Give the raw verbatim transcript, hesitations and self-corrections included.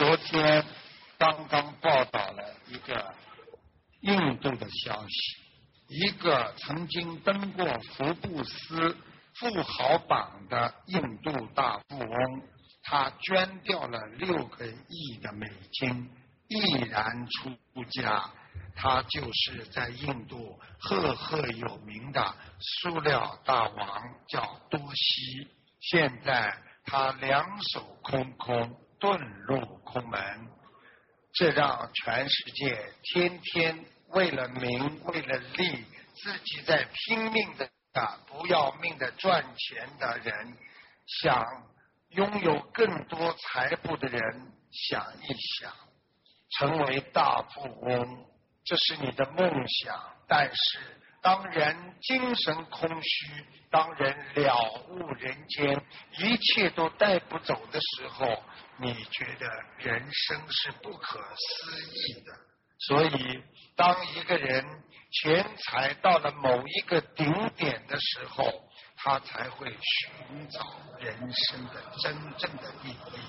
昨天刚刚报道了一个印度的消息，一个曾经登过福布斯富豪榜的印度大富翁，他捐掉了六个亿的美金，毅然出家。他就是在印度赫赫有名的塑料大王，叫多西。现在他两手空空，遁入空门，这让全世界天天为了名为了利，自己在拼命的不要命的赚钱的人，想拥有更多财富的人想一想，成为大富翁，这是你的梦想。但是当人精神空虚，当人了悟人间，一切都带不走的时候，你觉得人生是不可思议的。所以当一个人钱财到了某一个顶点的时候，他才会寻找人生的真正的意义。